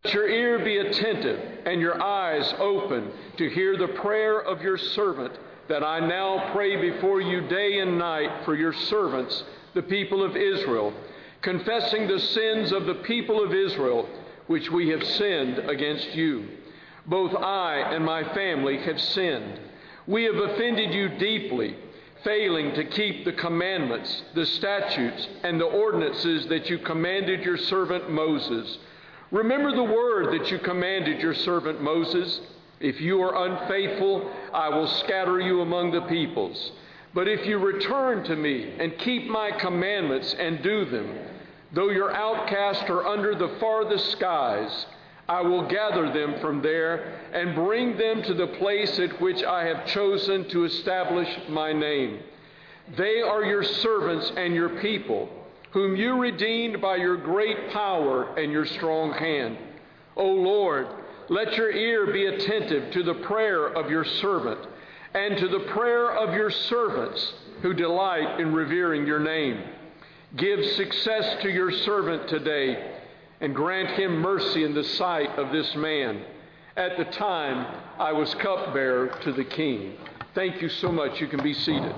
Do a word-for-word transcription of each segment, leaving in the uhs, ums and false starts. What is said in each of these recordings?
Let your ear be attentive and your eyes open to hear the prayer of your servant, that I now pray before you day and night for your servants, the people of Israel, confessing the sins of the people of Israel, which we have sinned against you. Both I and my family have sinned. We have offended you deeply, failing to keep the commandments, the statutes, and the ordinances that you commanded your servant Moses. Remember the word that you commanded your servant Moses. If you are unfaithful, I will scatter you among the peoples. But if you return to me and keep my commandments and do them, though your outcasts are under the farthest skies, I will gather them from there and bring them to the place at which I have chosen to establish my name. They are your servants and your people, whom you redeemed by your great power and your strong hand. O Lord, let your ear be attentive to the prayer of your servant and to the prayer of your servants who delight in revering your name. Give success to your servant today and grant him mercy in the sight of this man. At the time I was cupbearer to the king. Thank you so much. You can be seated.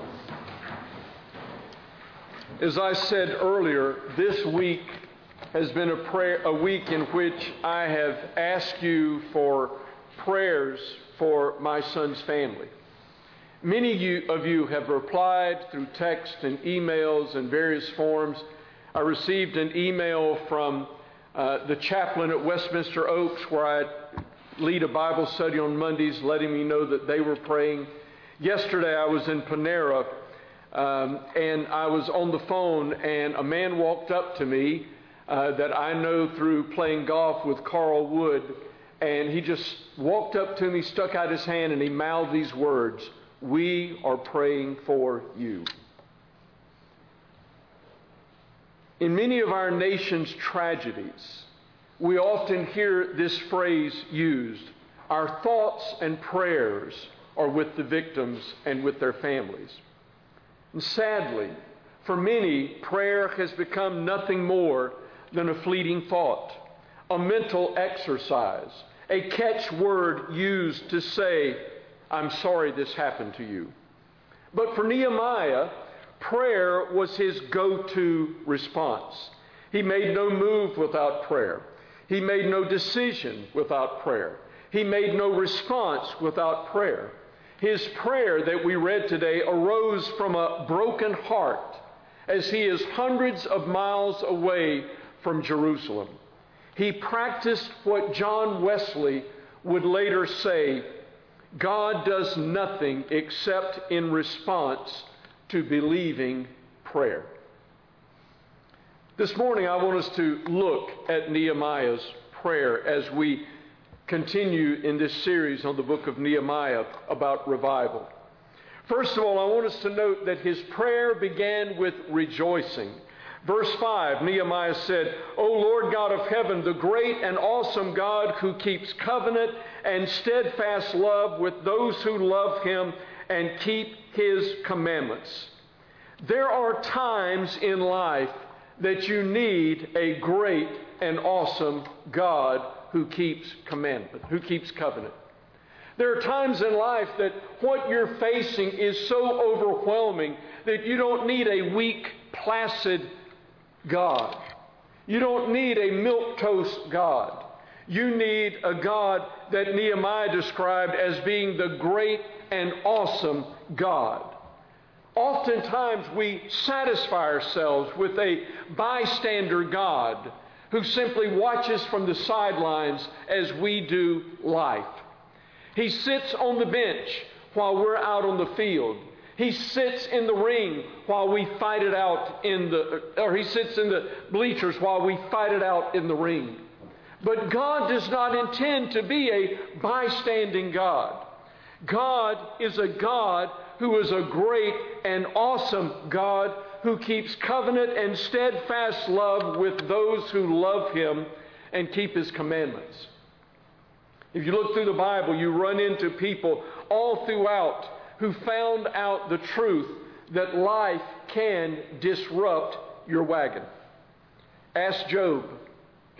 As I said earlier, this week has been a prayer, a week in which I have asked you for prayers for my son's family. Many of you have replied through text and emails and various forms. I received an email from uh, the chaplain at Westminster Oaks, where I lead a Bible study on Mondays, letting me know that they were praying. Yesterday I was in Panera, um, and I was on the phone, and a man walked up to me uh, that I know through playing golf with Carl Wood, and he just walked up to me, stuck out his hand, and he mouthed these words: "We are praying for you." In many of our nation's tragedies, we often hear this phrase used: "Our thoughts and prayers are with the victims and with their families." And sadly, for many, prayer has become nothing more than a fleeting thought, a mental exercise, a catchword used to say, "I'm sorry this happened to you." But for Nehemiah, prayer was his go-to response. He made no move without prayer. He made no decision without prayer. He made no response without prayer. His prayer that we read today arose from a broken heart as he is hundreds of miles away from Jerusalem. He practiced what John Wesley would later say: God does nothing except in response to believing prayer. This morning I want us to look at Nehemiah's prayer as we continue in this series on the book of Nehemiah about revival. First of all, I want us to note that his prayer began with rejoicing. Verse five, Nehemiah said, "O Lord God of heaven, the great and awesome God who keeps covenant and steadfast love with those who love him and keep his commandments." There are times in life that you need a great and awesome God who keeps commandment, who keeps covenant. There are times in life that what you're facing is so overwhelming that you don't need a weak, placid God. You don't need a milquetoast God. You need a God that Nehemiah described as being the great and awesome God. Oftentimes we satisfy ourselves with a bystander God who simply watches from the sidelines as we do life. He sits on the bench while we're out on the field. He sits in the ring while we fight it out in the, or he sits in the bleachers while we fight it out in the ring. But God does not intend to be a bystanding God. God is a God who is a great and awesome God who keeps covenant and steadfast love with those who love him and keep his commandments. If you look through the Bible, you run into people all throughout who found out the truth that life can disrupt your wagon. Ask Job.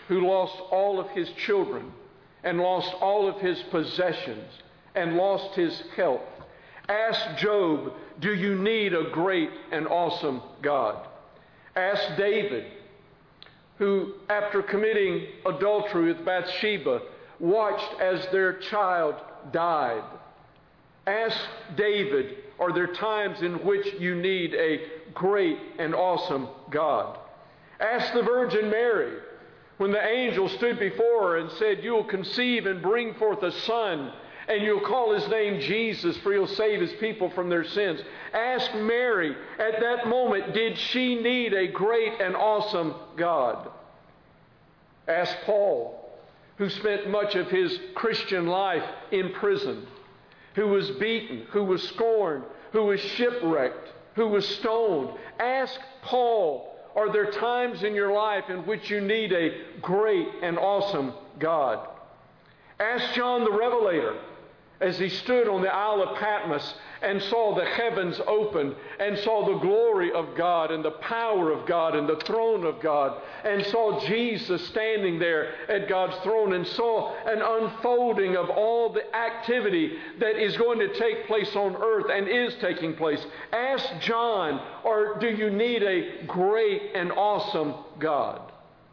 who lost all of his children and lost all of his possessions and lost his health, asked Job, do you need a great and awesome God? Asked David, who after committing adultery with Bathsheba, watched as their child died. Ask David, are there times in which you need a great and awesome God? Ask the Virgin Mary, when the angel stood before her and said, you will conceive and bring forth a son, and you'll call his name Jesus, for he'll save his people from their sins. Ask Mary, at that moment, did she need a great and awesome God? Ask Paul, who spent much of his Christian life in prison, who was beaten, who was scorned, who was shipwrecked, who was stoned. Ask Paul, are there times in your life in which you need a great and awesome God? Ask John the Revelator, as he stood on the Isle of Patmos and saw the heavens opened and saw the glory of God and the power of God and the throne of God, and saw Jesus standing there at God's throne, and saw an unfolding of all the activity that is going to take place on earth and is taking place. Ask John, or do you need a great and awesome God?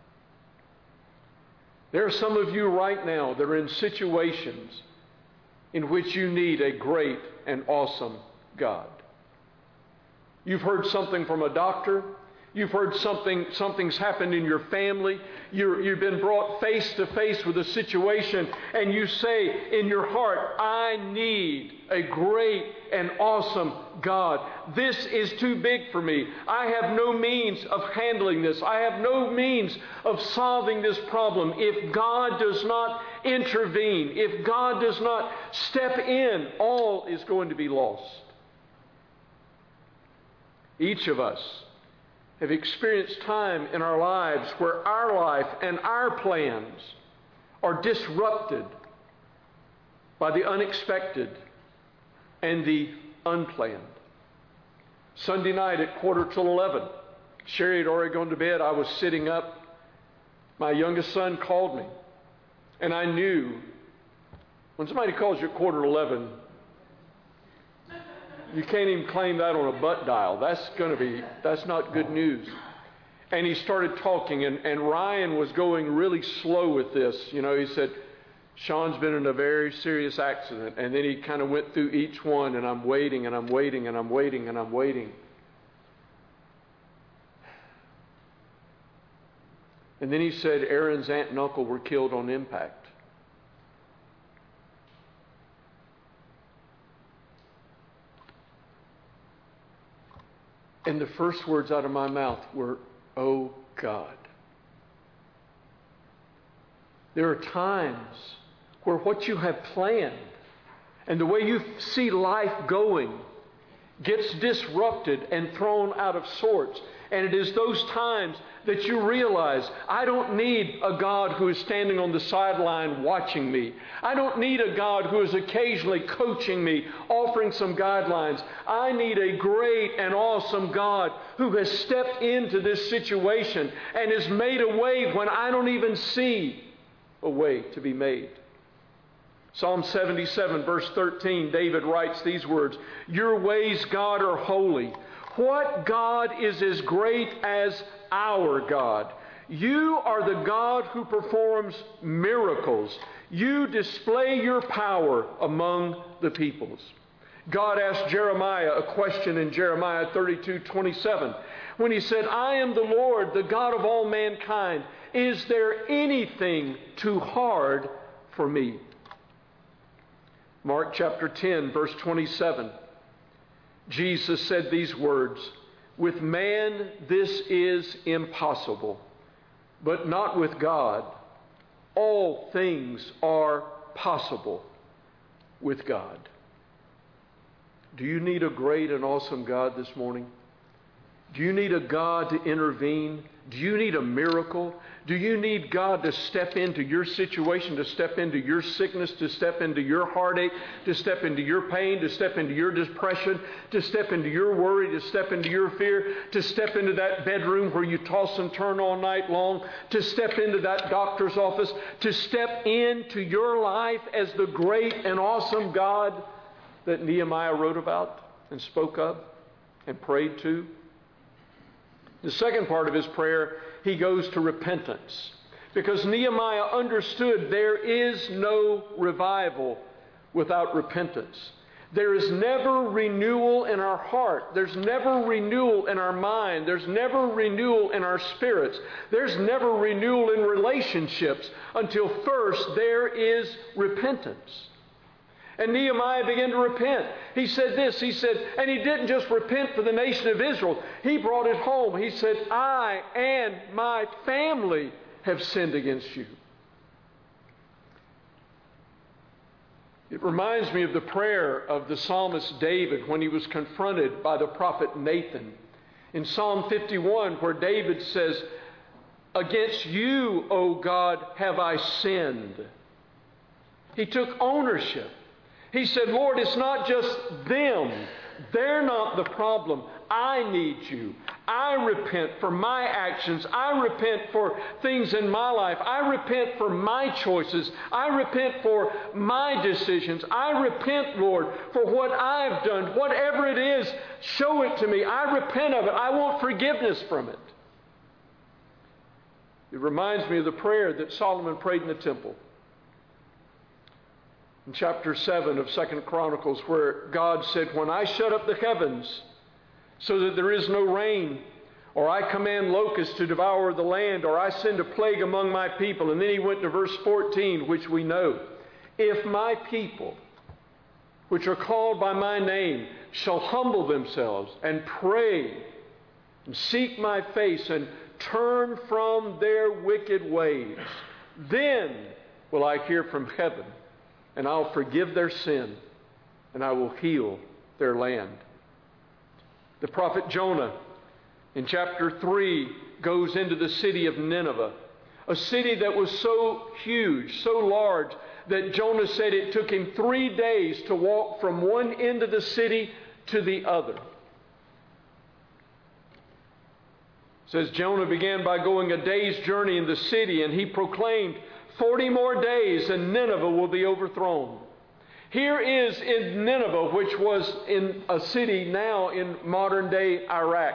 There are some of you right now that are in situations in which you need a great and awesome God. You've heard something from a doctor. You've heard something, something's happened in your family. You're, you've been brought face to face with a situation, and you say in your heart, I need a great and awesome God. This is too big for me. I have no means of handling this. I have no means of solving this problem. If God does not intervene, if God does not step in, all is going to be lost. Each of us have experienced time in our lives where our life and our plans are disrupted by the unexpected and the unplanned. Sunday night at quarter till eleven, Sherry had already gone to bed. I was sitting up. My youngest son called me, and I knew when somebody calls you at quarter to eleven, you can't even claim that on a butt dial. That's going to be, that's not good news. And he started talking, and, and Ryan was going really slow with this. You know, he said, Sean's been in a very serious accident. And then he kind of went through each one, and I'm waiting, and I'm waiting, and I'm waiting, and I'm waiting. And then he said, Aaron's aunt and uncle were killed on impact. And the first words out of my mouth were, oh God. There are times where what you have planned and the way you see life going gets disrupted and thrown out of sorts. And it is those times that you realize, I don't need a God who is standing on the sideline watching me. I don't need a God who is occasionally coaching me, offering some guidelines. I need a great and awesome God who has stepped into this situation and has made a way when I don't even see a way to be made. Psalm seventy-seven, verse thirteen, David writes these words, your ways, God, are holy. What God is as great as our God? You are the God who performs miracles. You display your power among the peoples. God asked Jeremiah a question in Jeremiah thirty-two twenty-seven when he said, I am the Lord, the God of all mankind. Is there anything too hard for me? Mark chapter ten, verse twenty-seven. Jesus said these words, with man this is impossible, but not with God. All things are possible with God. Do you need a great and awesome God this morning? Do you need a God to intervene? Do you need a miracle? Do you need God to step into your situation, to step into your sickness, to step into your heartache, to step into your pain, to step into your depression, to step into your worry, to step into your fear, to step into that bedroom where you toss and turn all night long, to step into that doctor's office, to step into your life as the great and awesome God that Nehemiah wrote about and spoke of and prayed to? The second part of his prayer, he goes to repentance. Because Nehemiah understood there is no revival without repentance. There is never renewal in our heart. There's never renewal in our mind. There's never renewal in our spirits. There's never renewal in relationships until first there is repentance. And Nehemiah began to repent. He said this, he said, and he didn't just repent for the nation of Israel. He brought it home. He said, I and my family have sinned against you. It reminds me of the prayer of the psalmist David when he was confronted by the prophet Nathan. In Psalm fifty-one, where David says, against you, O God, have I sinned. He took ownership. He said, Lord, it's not just them. They're not the problem. I need you. I repent for my actions. I repent for things in my life. I repent for my choices. I repent for my decisions. I repent, Lord, for what I've done. Whatever it is, show it to me. I repent of it. I want forgiveness from it. It reminds me of the prayer that Solomon prayed in the temple. In chapter seven of Second Chronicles, where God said, when I shut up the heavens so that there is no rain, or I command locusts to devour the land, or I send a plague among my people. And then he went to verse fourteen, which we know. If my people, which are called by my name, shall humble themselves and pray and seek my face and turn from their wicked ways, then will I hear from heaven, and I'll forgive their sin, and I will heal their land. The prophet Jonah, in chapter three, goes into the city of Nineveh, a city that was so huge, so large, that Jonah said it took him three days to walk from one end of the city to the other. It says Jonah began by going a day's journey in the city, and he proclaimed, forty more days and Nineveh will be overthrown. Here is in Nineveh, which was in a city now in modern day Iraq.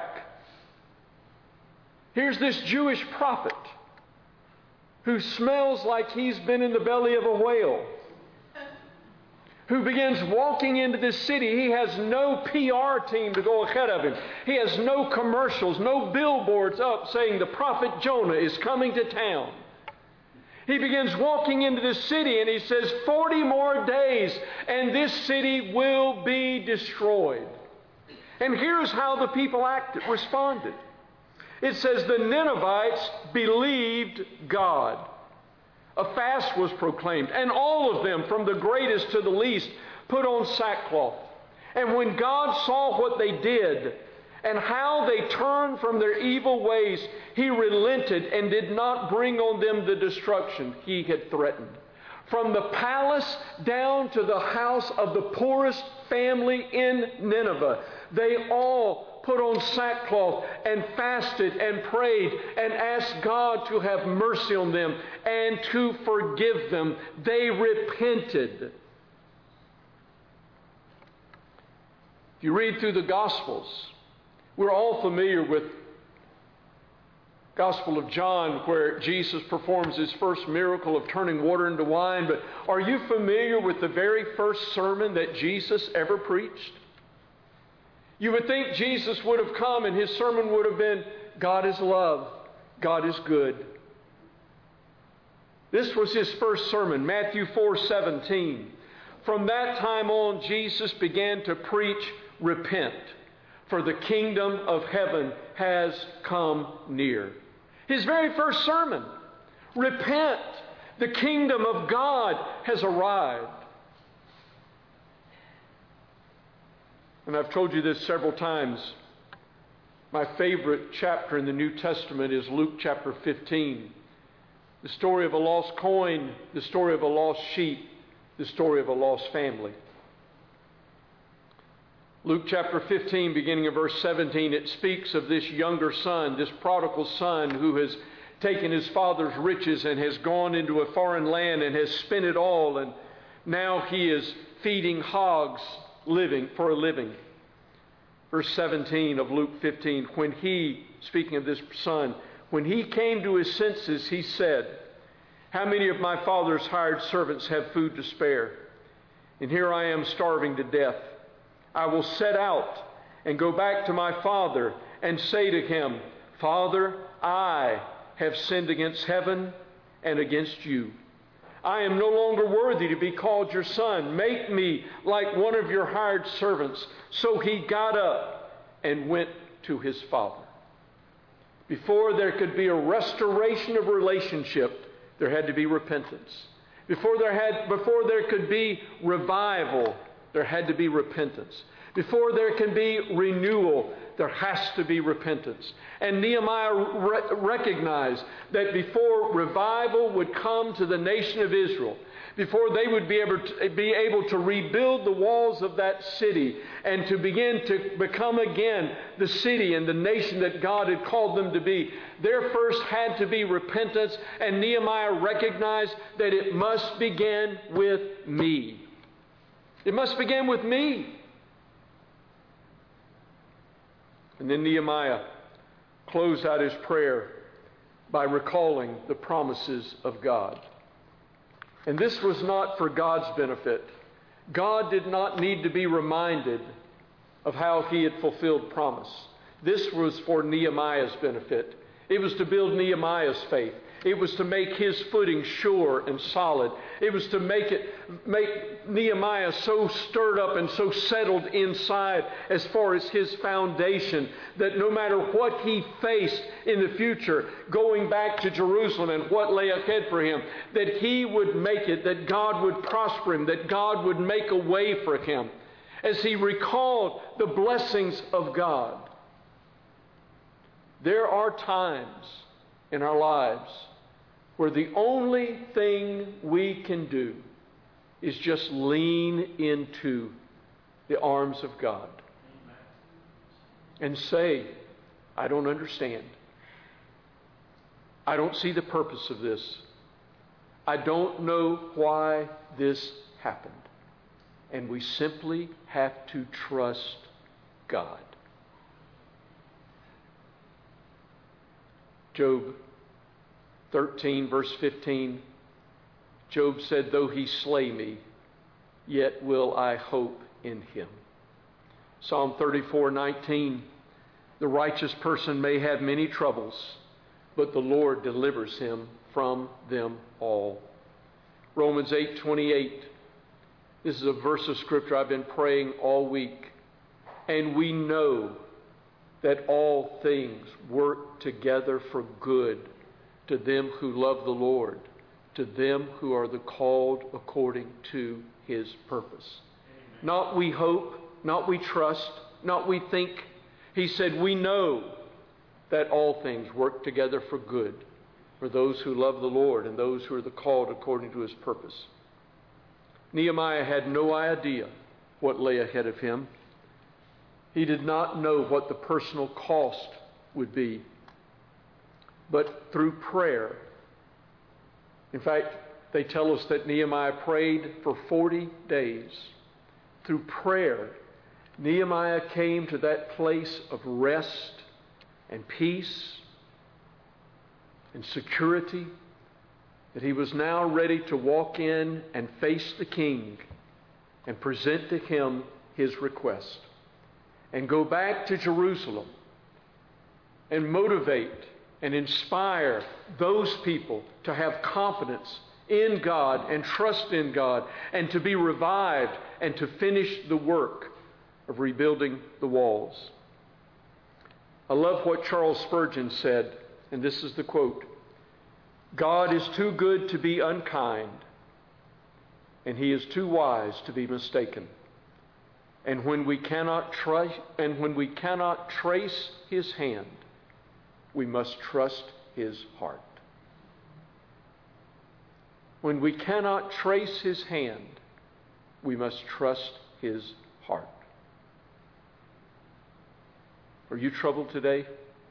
Here's this Jewish prophet who smells like he's been in the belly of a whale, who begins walking into this city. He has no P R team to go ahead of him. He has no commercials, no billboards up saying the prophet Jonah is coming to town. He begins walking into this city and he says, forty more days and this city will be destroyed. And here's how the people acted, responded. It says the Ninevites believed God. A fast was proclaimed, and all of them, from the greatest to the least, put on sackcloth. And when God saw what they did and how they turned from their evil ways, He relented and did not bring on them the destruction He had threatened. From the palace down to the house of the poorest family in Nineveh, they all put on sackcloth and fasted and prayed and asked God to have mercy on them and to forgive them. They repented. If you read through the Gospels, we're all familiar with Gospel of John, where Jesus performs His first miracle of turning water into wine. But are you familiar with the very first sermon that Jesus ever preached? You would think Jesus would have come and His sermon would have been, God is love, God is good. This was His first sermon, Matthew four seventeen. From that time on, Jesus began to preach, repent, for the kingdom of heaven has come near. His very first sermon, repent, the kingdom of God has arrived. And I've told you this several times. My favorite chapter in the New Testament is Luke chapter fifteen. The story of a lost coin, the story of a lost sheep, the story of a lost family. Luke chapter fifteen, beginning of verse seventeen, it speaks of this younger son, this prodigal son who has taken his father's riches and has gone into a foreign land and has spent it all, and now he is feeding hogs living for a living. Verse seventeen of Luke fifteen, when he, speaking of this son, when he came to his senses, he said, "How many of my father's hired servants have food to spare? And here I am starving to death. I will set out and go back to my father and say to him, Father, I have sinned against heaven and against you. I am no longer worthy to be called your son. Make me like one of your hired servants." So he got up and went to his father. Before there could be a restoration of relationship, there had to be repentance. Before there had, before there could be revival, there had to be repentance. Before there can be renewal, there has to be repentance. And Nehemiah re- recognized that before revival would come to the nation of Israel, before they would be able to, be able to rebuild the walls of that city and to begin to become again the city and the nation that God had called them to be, there first had to be repentance, and Nehemiah recognized that it must begin with me. It must begin with me. And then Nehemiah closed out his prayer by recalling the promises of God. And this was not for God's benefit. God did not need to be reminded of how he had fulfilled promise. This was for Nehemiah's benefit. It was to build Nehemiah's faith. It was to make his footing sure and solid. It was to make it make Nehemiah so stirred up and so settled inside as far as his foundation that no matter what he faced in the future, going back to Jerusalem and what lay ahead for him, that he would make it, that God would prosper him, that God would make a way for him. As he recalled the blessings of God. There are times in our lives where the only thing we can do is just lean into the arms of God and say, I don't understand. I don't see the purpose of this. I don't know why this happened. And we simply have to trust God. Job thirteen, verse fifteen, Job said, "Though he slay me, yet will I hope in him." Psalm thirty-four, nineteen, "The righteous person may have many troubles, but the Lord delivers him from them all." Romans eight, twenty-eight, this is a verse of Scripture I've been praying all week. "And we know that all things work together for good to them who love the Lord, to them who are the called according to his purpose." Amen. Not we hope, not we trust, not we think. He said, we know that all things work together for good for those who love the Lord and those who are the called according to his purpose. Nehemiah had no idea what lay ahead of him. He did not know what the personal cost would be. But through prayer, in fact, they tell us that Nehemiah prayed for forty days. Through prayer, Nehemiah came to that place of rest and peace and security that he was now ready to walk in and face the king and present to him his request and go back to Jerusalem and motivate and inspire those people to have confidence in God and trust in God and to be revived and to finish the work of rebuilding the walls. I love what Charles Spurgeon said, and this is the quote: "God is too good to be unkind, and he is too wise to be mistaken. And when we cannot try, and when we cannot trace his hand, we must trust his heart. When we cannot trace his hand, we must trust his heart. Are you troubled today?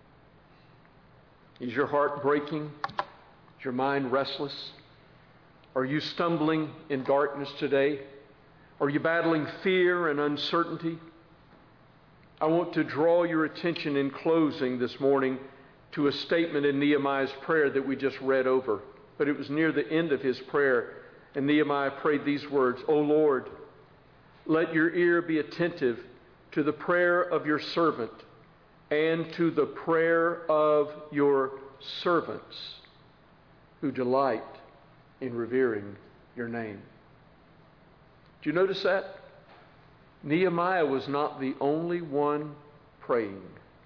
Is your heart breaking? Is your mind restless? Are you stumbling in darkness today? Are you battling fear and uncertainty? I want to draw your attention in closing this morning to a statement in Nehemiah's prayer that we just read over. But it was near the end of his prayer, and Nehemiah prayed these words, "O Lord, let your ear be attentive to the prayer of your servant and to the prayer of your servants who delight in revering your name." Do you notice that? Nehemiah was not the only one praying.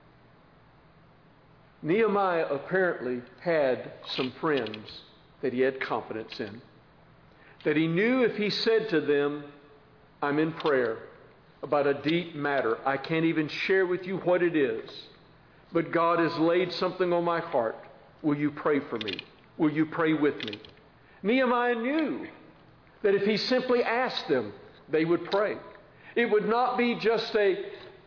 Nehemiah apparently had some friends that he had confidence in, that he knew if he said to them, "I'm in prayer about a deep matter. I can't even share with you what it is, but God has laid something on my heart. Will you pray for me? Will you pray with me?" Nehemiah knew that if he simply asked them, they would pray. It would not be just a,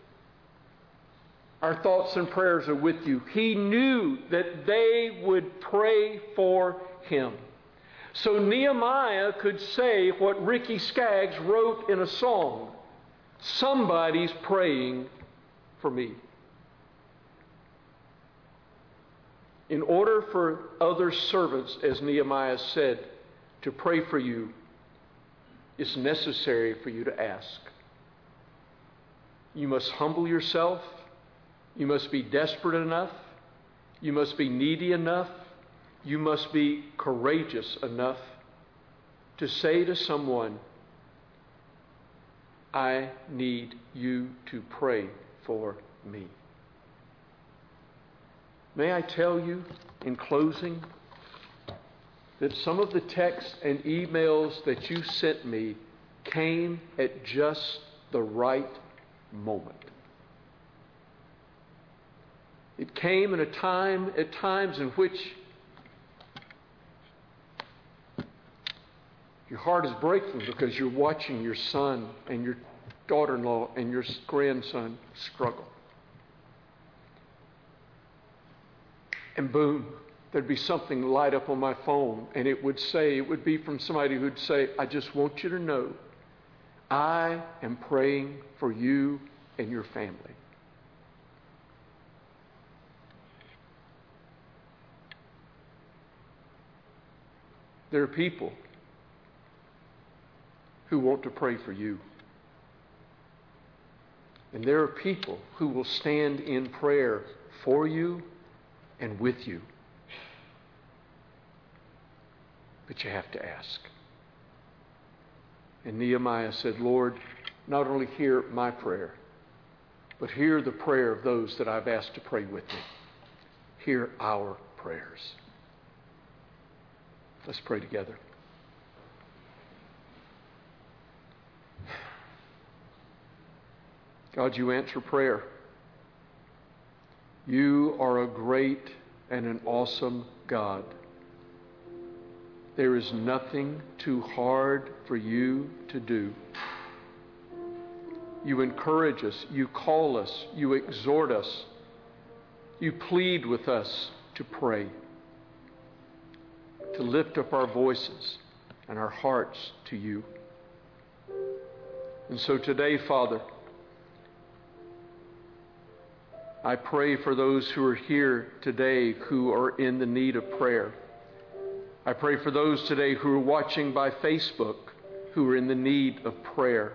"Our thoughts and prayers are with you." He knew that they would pray for him. So Nehemiah could say what Ricky Skaggs wrote in a song, "Somebody's praying for me." In order for other servants, as Nehemiah said, to pray for you, it's necessary for you to ask. You must humble yourself. You must be desperate enough. You must be needy enough. You must be courageous enough to say to someone, "I need you to pray for me." May I tell you in closing that some of the texts and emails that you sent me came at just the right moment. It came in a time, at times in which your heart is breaking because you're watching your son and your daughter-in-law and your grandson struggle. And boom, there'd be something light up on my phone, and it would say, it would be from somebody who'd say, "I just want you to know, I am praying for you and your family." There are people who want to pray for you. And there are people who will stand in prayer for you and with you. But you have to ask. And Nehemiah said, "Lord, not only hear my prayer, but hear the prayer of those that I've asked to pray with me. Hear our prayers." Let's pray together. God, you answer prayer. You are a great and an awesome God. There is nothing too hard for you to do. You encourage us, you call us, you exhort us, you plead with us to pray, to lift up our voices and our hearts to you. And so today, Father, I pray for those who are here today who are in the need of prayer. I pray for those today who are watching by Facebook who are in the need of prayer.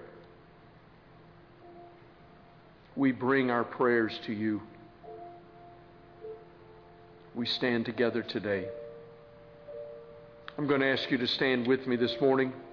We bring our prayers to you. We stand together today. I'm going to ask you to stand with me this morning.